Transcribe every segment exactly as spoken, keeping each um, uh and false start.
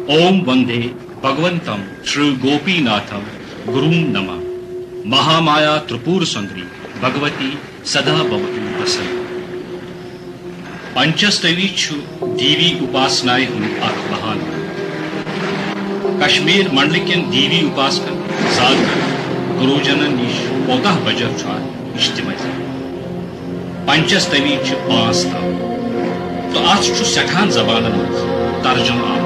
ओम वंदे भगवंतम श्री गोपीनाथम गुरुम नमः। महामाया त्रिपुर सुंदरी भगवती सदा भवतु प्रसन्न। पंचस्तवी देवी उपासनाएं हुई अख बहान कश्मीर मंडल कन देवी उपासक गुरुजनन निश कोतः बजर इज्तमाही पंचस्तवी पांच तव तो अत सठान जबान तर्जुम आम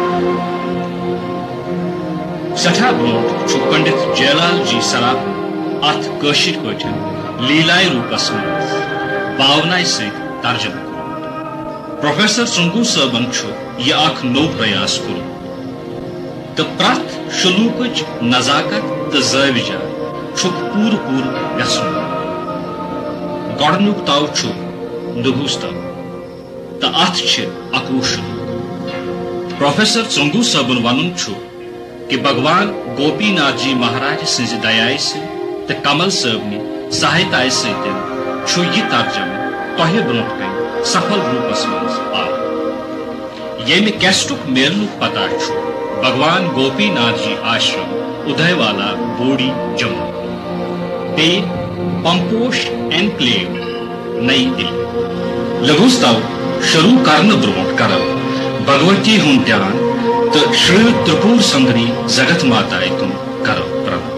सठा ब्रोट पंडित जयलाल जी सराफ अत कशिर पठन लीलाय रूपस मज भावनाय सहित तर्जुम कोर्मुत। प्रोफेसर सुंगू सबन यह अख नो प्रयास कोर तो प्रथ शुलूक नजाकत तो जविजा पूर पूर गसन गडनुक तव नुगुस तव तो अत अकवु शुलूक। प्रोफेसर सुंगू सबन वन कि भगवान गोपीनाथ जी महाराज सिंज दयाय से तो कमल सबनी सहायता सत यह तर्जम तह ब्रोट कन सफल रूपस मज आ ये कैस्टुक मेलनुक पता भगवान गोपीनाथ जी आश्रम उदयवाला बोड़ी जम्मू बे पंपोश एनक्लेव नई दिल्ली। लगुस तव शुरू करने ब्रोट कर भगवती हुन ध्यान तो श्री त्रिपुर सुंदरी जगत माता तुम करो प्रभु।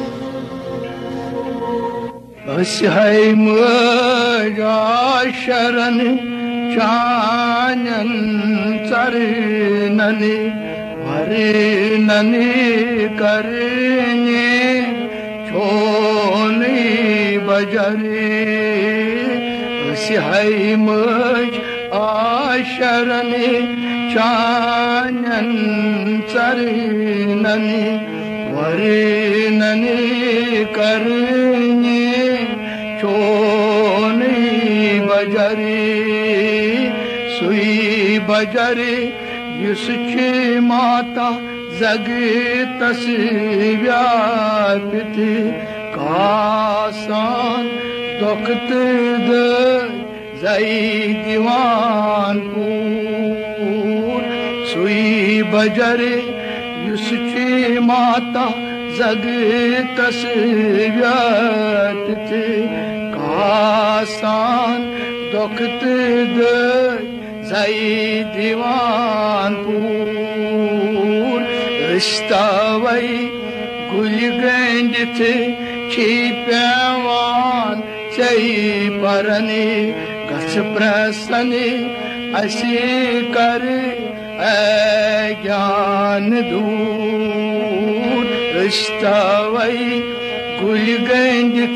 शरण चानन चरणन वर्णन करने छोने बजरे सिहाई मज आशरण चानन चरणन वर्णन करने छोने बजरे सुई बजरे युसुच माता जगतस व्यापित कासान दुखत जई दीवान पूर सुई बजरे युसुच माता जगतस व्यापित कासान दुखत जई दीवान पूर रिश्तावई गुल गंडित छिपवान चई परने गस प्रसने असी कर ज्ञान दूर रिश्तावई गुल गंडित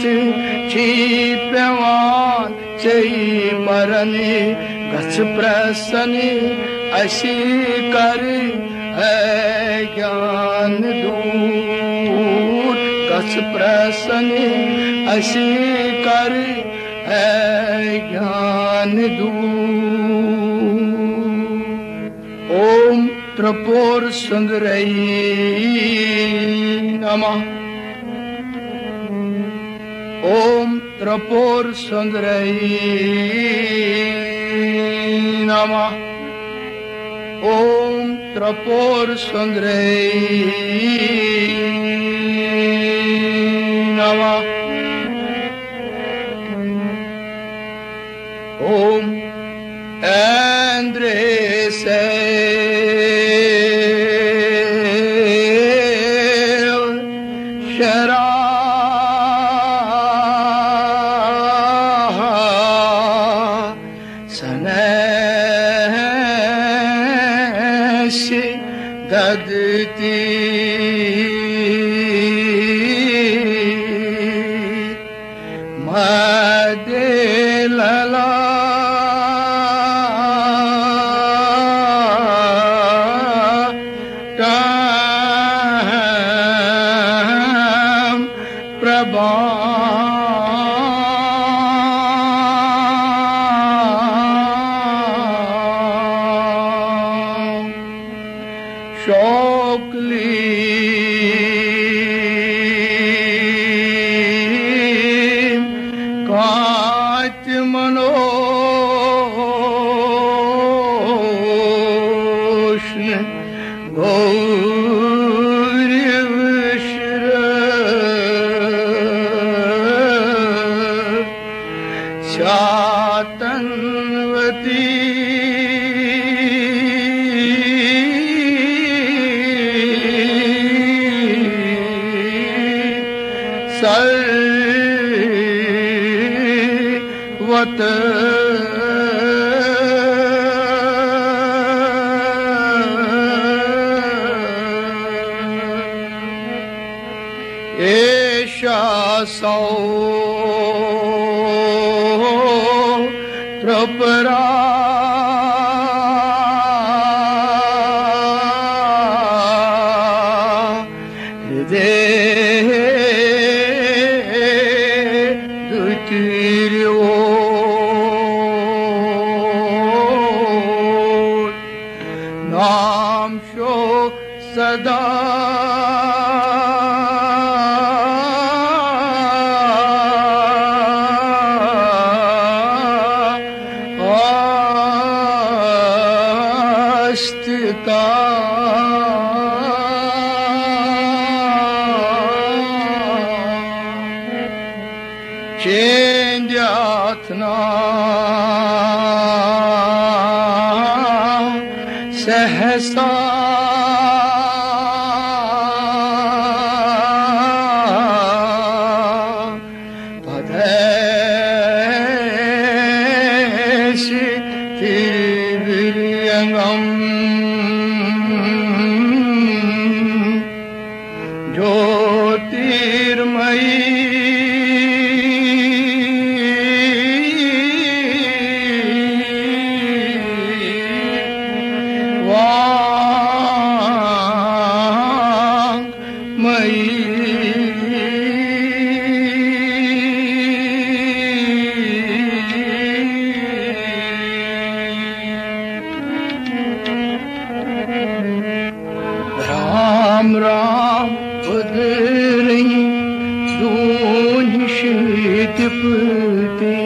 छिपवान चई परने गस प्रसने असी कर ज्ञान दूर गस प्रसने असी कर ज्ञान दूर। ओम त्रिपुर सुंदरई नमः। ओम त्रिपुर सुंदरई नमः। ओम त्रिपुर सुंदरई नमः। ओम इंद्र से शरा ददती मदे लला प्रभा शोकली काच मनोष्ण गौ शातनवती सर्वत एषा सौ प्रपरा नाम शो सदा अस्तिता चेंजाथना सहसा पदेश तिर्विर्यंगम ज्योतिर्मयी राम राम उधरही दूनी शीत पुते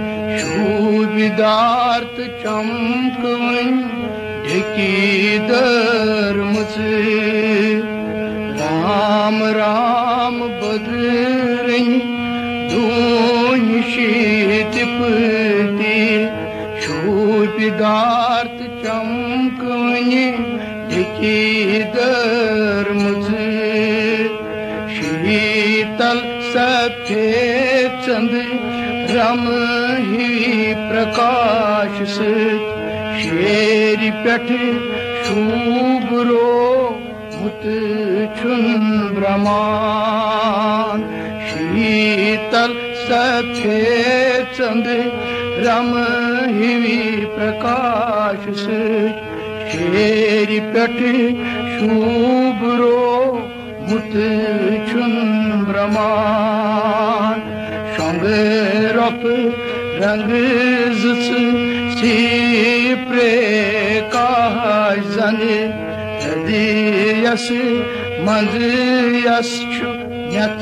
शोभिदार्थ चमकवन ढकी धर्म से राम राम बदरही दूनी शीत पुते शोभिदार्थ चमकवन ढकी धर्म से शीतल सफेद चंद रम ही प्रकाश से शेरी पेठ शुभ्रो मुत छुन ब्रह्मान शीतल सफेद चंद रम ही प्रकाश से शेरी पेठ शुभ्रो मुत छुन ब्रह्मान संग रफ रंग जुस सी प्रकाश जने हृदयस मंज यशु यथ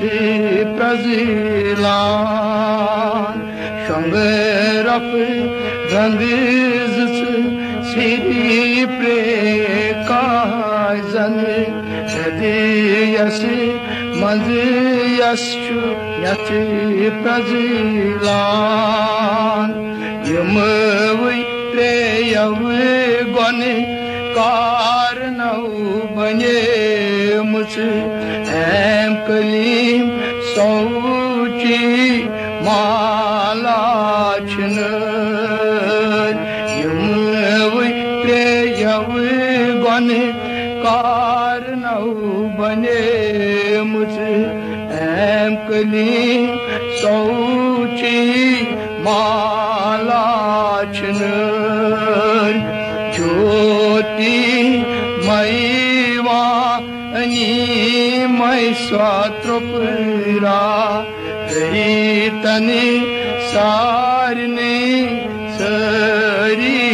प्रजिलान संग रफ रंग जुस श्री प्रकाश जने हृदयस मंज यशु यथ प्रजिलान यमवै त्रेयव गने कारनौ बने मुझ एम कलीम सौची माला छन यमवै त्रेयव गने कारनौ बने मुझ एम कलीम सौची माला छन ज्योति मैवा अनि मै स्वात्रुपुरा तनि सारने सरी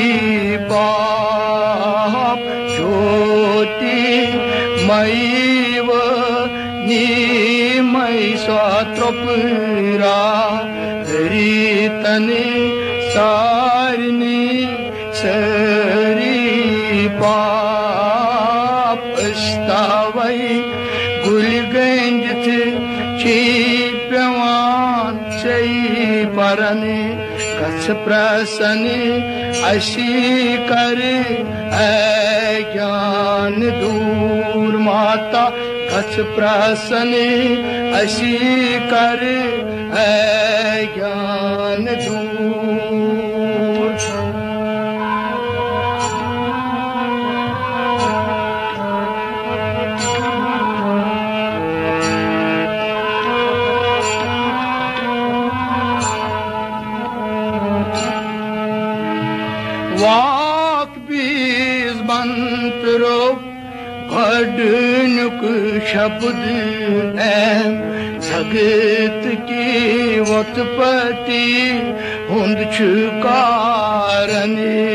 बाप ज्योति मैव नि मै स्वात्रुपुरा तनि सारने सरी पाप अस्तावई गुलगंज थे ची पेवान सही परने गछ प्रसन्न अशी कर ज्ञान दूर माता गछ प्रसन्न अशी कर ज्ञान दूर वाक बीज मंत्रो घडनुक शब्द एम जगत की उत्पत्ति हुंद कारण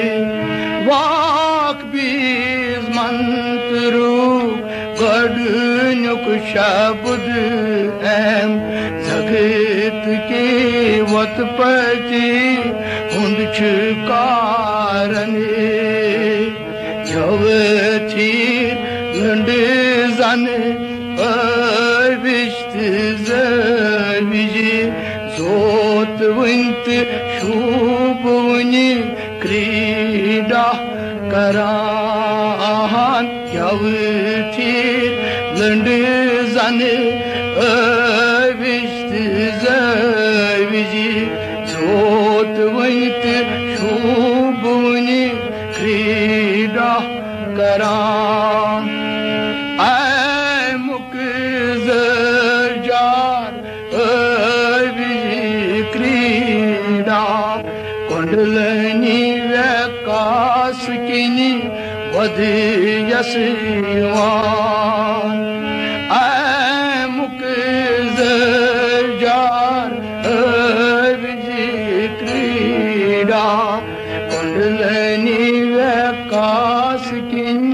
वाक बीज मंत्रो घडनुक शब्द एम जगत की उत्पत्ति हुंद कारण जब थी लंड जन अविष्ट जविजी जोत वंत शुभ वनी क्रीडा करान जब थी लंड जन अविष्ट जविजी जोत वंत शुभ वनी क्रीडा करान ऐ मुकजर जार अविजी क्रीडा कुंडलनी वकास किनी वधयसवान ऐ मुकजर जार अविजी क्रीडा कुंडलनी वकास किनी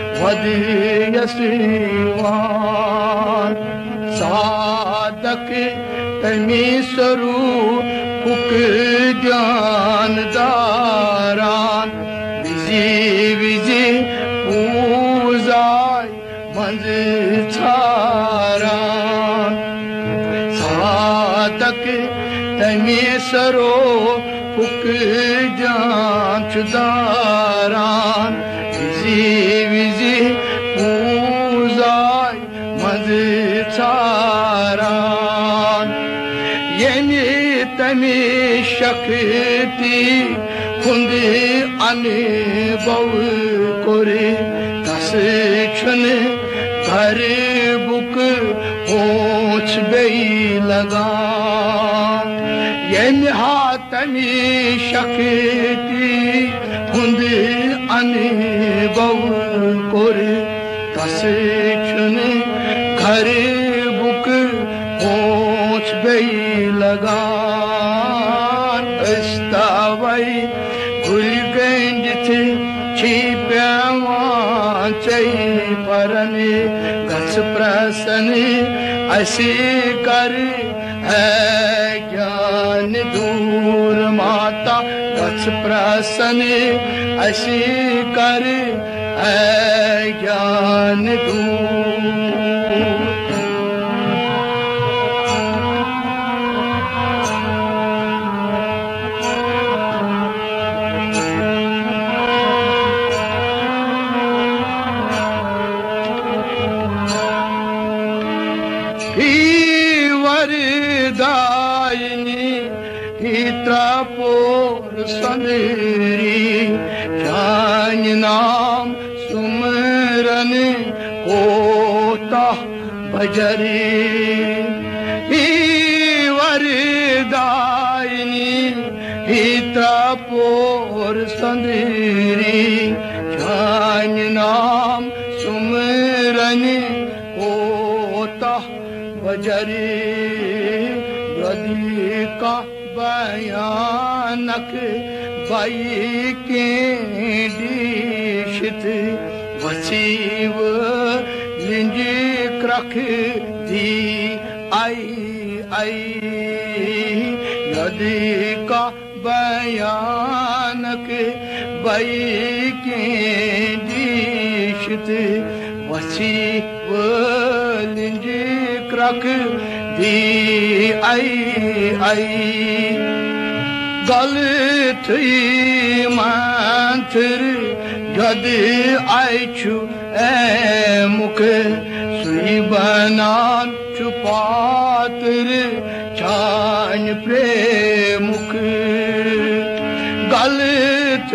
वधयसवान साधक तमी स्वरूप ज्ञान दारान विजी विजी पूजाय मंज छारान साधक तमी स्वरूप ज्ञान दारान विजी विजी पूजाय मंज छारान येमी तमी शक्ति हुंद अनुभव करे तस छन घर बुक होच बेई लगा येमी हातमी शक्ति हुंद अनुभव करे तस छन घर बुक होच बेई लगा अस्तावई गुलगंज थे छिप्यावान चई परने गछ प्रसन्न असी कर ज्ञान दूर माता गछ प्रसन्न असी कर ज्ञान दूर वरदायिनी हित्रापोर संदरी ज्ञान नाम सुमरन कोता भजरी वरदायिनी हित्रापोर संदरी ज्ञान नाम सुमरन कोता भजरी गदी का बयानक बाई के दीशित वसीव लिंज क्रख दी आई आई गदी का बयानक बाई के दीशित वसीव लिंज क्रख धी आई आई गलत मंत्र गद आयु ए मुख सुई बनान चुपातर चान प्रेमुख गलत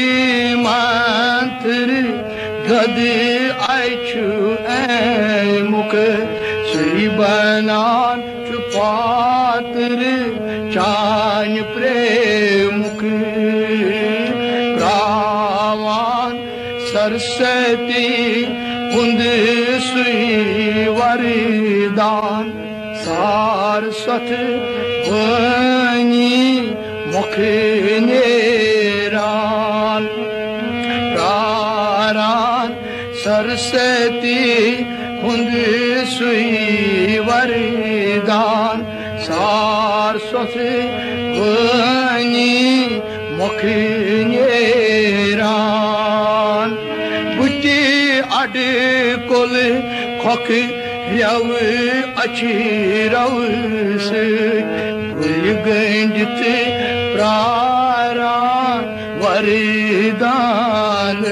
मंत्र गद आयु ए मुख सुई बनान चुपातर चान प्रेमुख प्रावान सरस्वती हुंद सुई वरदान सारस्वत वनी मुख नेरान प्रारान सरस्वती हुंद सुई वरदान सारस्वत वनी मुख नेरान बुटी अड कोल खोख रव अच्छी रव से गुल गंडित प्रारान वरदान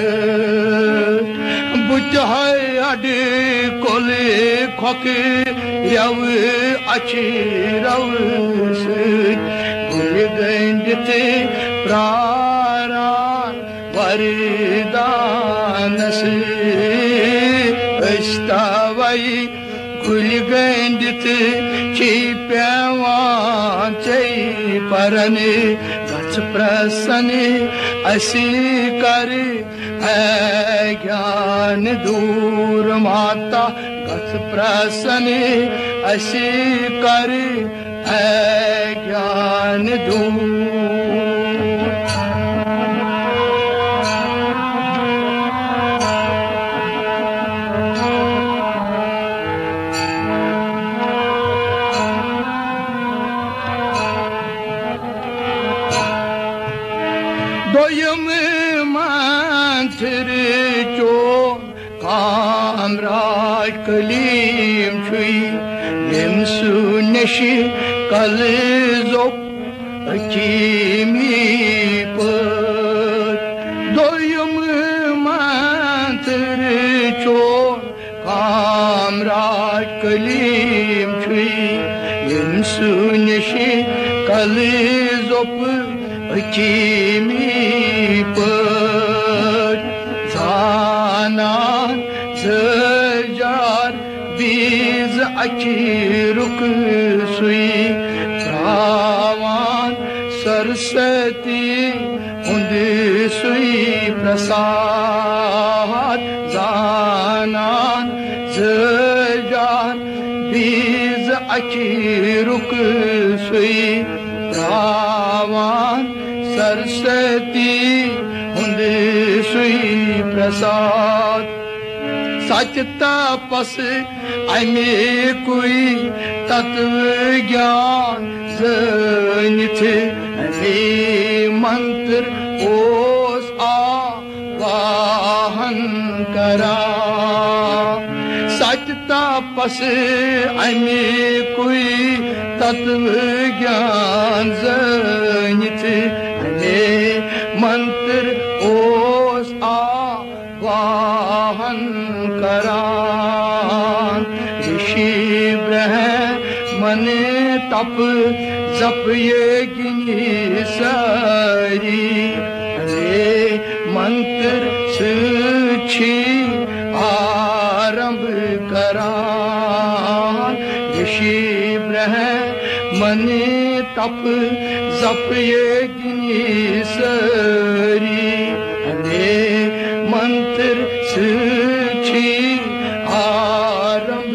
बुचाय अड कोल खोख रव अच्छी रव से गुल गंडित प्रारान वरदान से अस्तावई गुल गंडित ची पेवान चई परने गच प्रसन असी कर है ज्ञान दूर माता गच प्रसन असी कर है ज्ञान दूर दोयम मंत्र चोन कामराज कलीम छुई यम सुनशी कल जोप अकीमी पर दोयम मंत्र चोन कामराज कलीम छुई यम सुनशी कल जोप अकीमी पर जानान जार बीज अकी रुक सुई प्रावान सरस्वती हुंद सुई प्रसाद जानान जार बीज अकी रुक सुई प्रावान सरस्वती हुंद सुई प्रसाद सच तपस अमे कोई तत्व ज्ञान जनित अमे मंत्र ओस आवाहन करा सच तपस अमे कोई तत्व ज्ञान जनित अमे मंत्र ओस आवाहन करान ऋषि ब्रह्मन तप जप ये गिनी सारी अरे मंत्र सूची आरंभ करान ऋषि ब्रह्मन तप जप ये गिनी सारी अरे मंत्र सूची आरंभ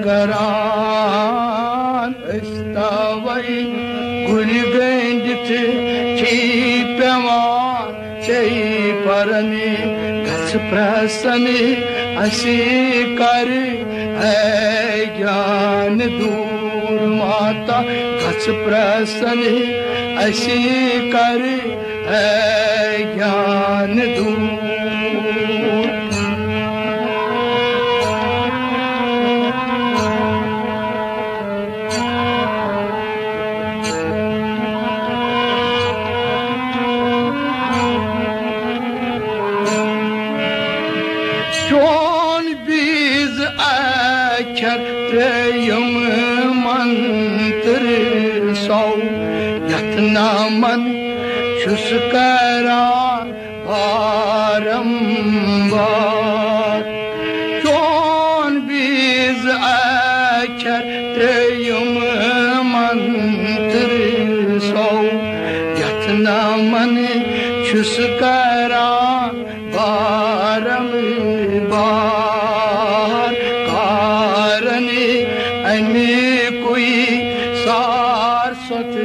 करान अस्तावई गुल गंडित छी पेवान चई परने गच प्रसन असी कर है ज्ञान दूर माता गच प्रसन असी कर है ज्ञान दूर यतना मन छुस करान बारंबार चोन बीज अक्षर त्रेयुम मंत्र सौ यतना मन छुस करान बारंबार कारण अमे कोई सार सत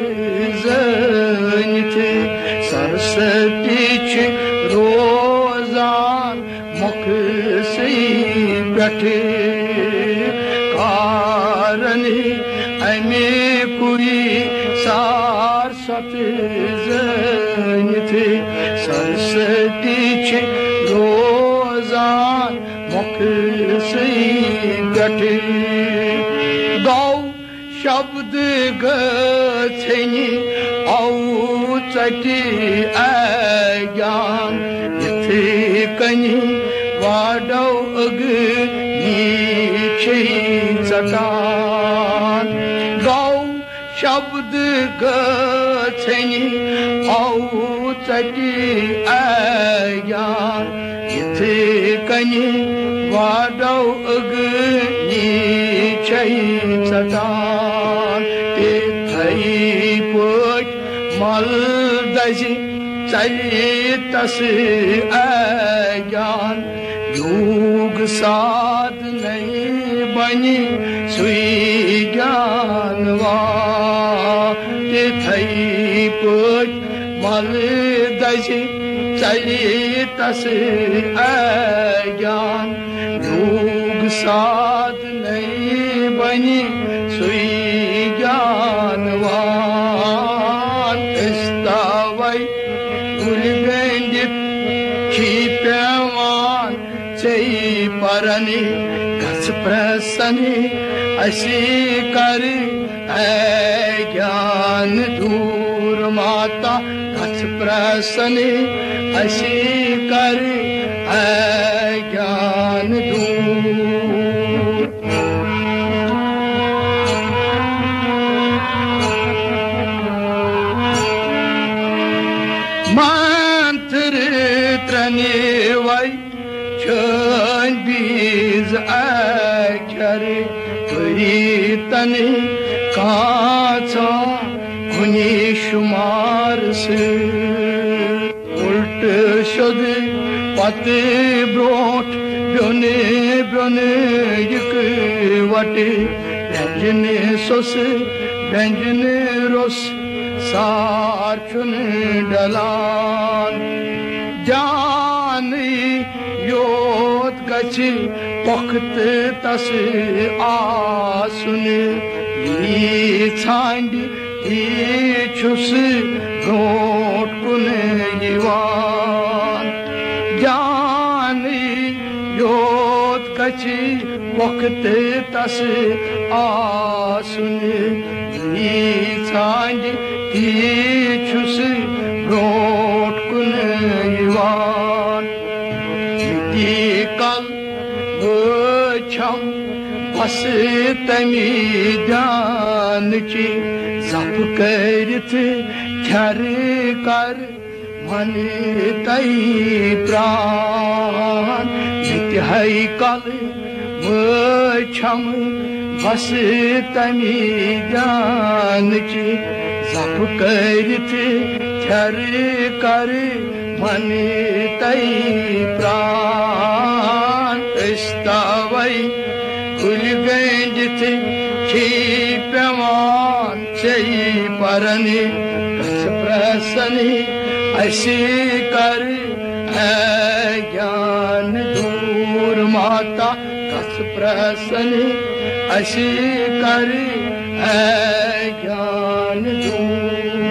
थे सरस्वती रोजान मुख से बैठे कारण अमे कोई सार सत थे सरस्वती रोजान मुख से बैठे गौ शब्द गछनी औ चटी ज्ञान इथे कनी वाडौ अग नीचे चटान गौ शब्द गछनी औ चटी ज्ञान इथे कनी वाडौ अग नीचे चटान इथई पोट मल दजी चली तस ज्ञान योग साध नहीं बनी सुई ज्ञानवान इथई पोट मल दजी चली तस ज्ञान योग साध नहीं बनी सुई ज्ञानवान इस्तावई उलगंडित खीप्यवान चई परनी गच प्रसनी असी कर ज्ञान दूर माता गच प्रसनी असी कर ज्ञान दूर मंत्र त्रने वै छन बीज अक्षर तने काचा कुनी शुमार से उल्ट शुद पते ब्रोट ब्योने ब्योने यक वटे व्यंजने सोस व्यंजने रोस सार चुन डलान जान योत गछि पख्त तस आसुन ये छांड ये छुस ब्रोट कुन यिवान जान योत गछि पख्त तस आसुन ये छांड ये छुस ब्रोट कुन यिवान ये कल वछम बस तमी जान ची जप करत थर कर मन तई प्राण नित्य कल वछम बस तमी जान ची जप करत थर कर मन तई प्राण इस्तावई उलगंडित खीप्यवान चई परनी गच प्रसनी असी कर ज्ञान दूर माता गच प्रसनी असी कर ज्ञान दूर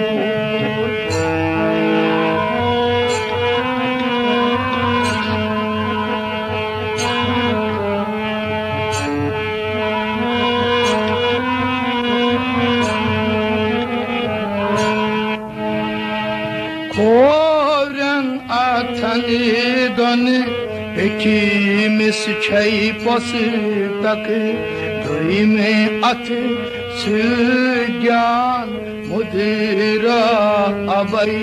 दन एकी मिस छई पस तक धुई में अथ ज्ञान मुदिरा अबई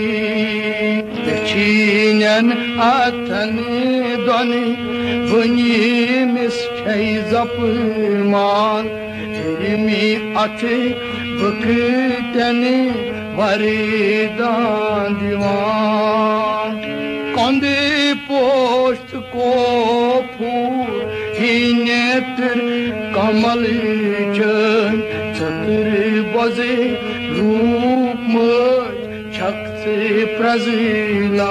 छीनन अथन दोनी बुनी मिस छई जप मान मी अथ बकतनी वरीदान दीवान कंदे पोस्ट को फूल ही नेत्र कमल चन चतुर बजे रूप मज छक से प्रजिला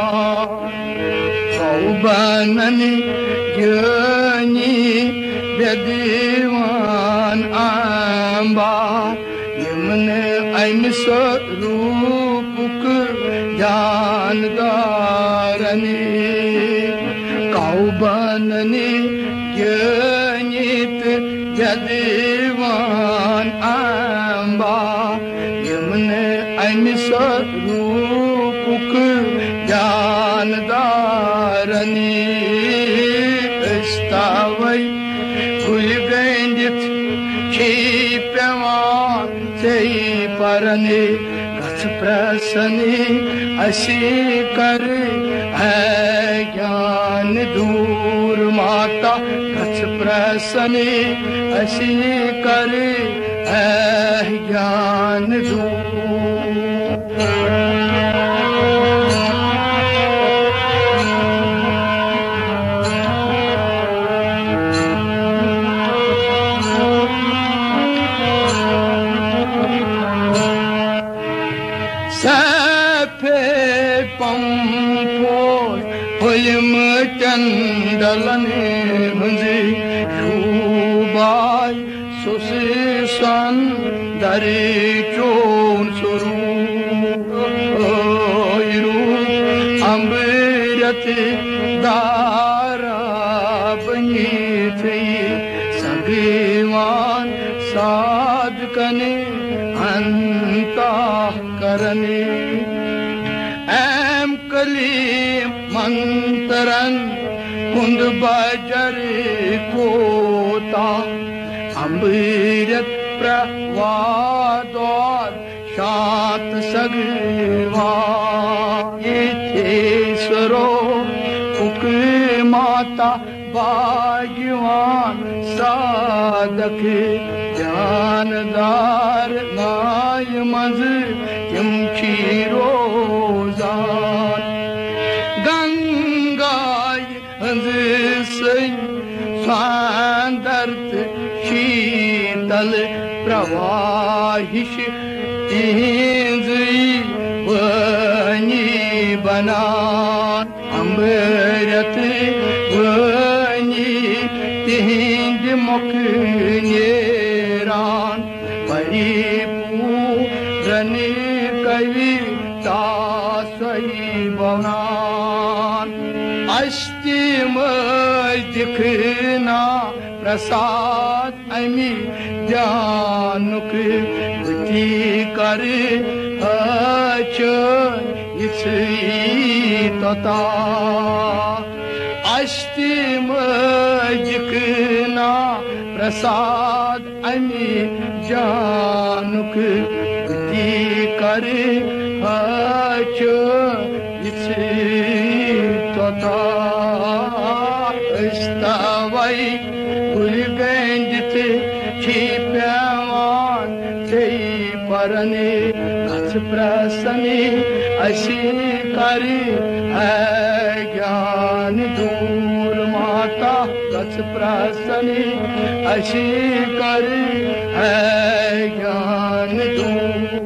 सौबननी ज्ञानी वेदीवान आंबा यमने अमिस रूपक जानदारनी कौबननी ज्ञानित वेदीवान आंबा यमने अमिस रूपक जानदारनी इस्तावई गुल गंडित छी पेवान सही परने कस प्रसने असी कर है ज्ञान दूर माता कस प्रसने असी कर है ज्ञान दूर सफेद पंपोर फुलम चंदलने हंजी शूबाई सुसे सन दरे चोन सुरू अमृत दारा बनी थी सगवान साध कने अंता करने एम कलीम मंत्रन कुंद बजर कोता अमृत प्रवादौर शांत सगवा येथेश्वरो उक माता भाग्यवान साधक जानदार नाय मज तिम रोजान गंगाय हंज सई स्वांदर्त शीतल प्रवाहिश इंजी वनी बनान अमृत वनी तिहिंद मुख नेरान परिपूरने कविता सही बनान अस्तिम दिखना प्रसाद अमी जानुक बुद्धि कर तता अस्तिम दिखना प्रसाद अमी जानुक बुद्धि कर तथा इस्तावई गुल गंजित छी पेवान थई परने कस प्रसने असी करी है ज्ञान दूर माता कस प्रसने असी करी है ज्ञान दूर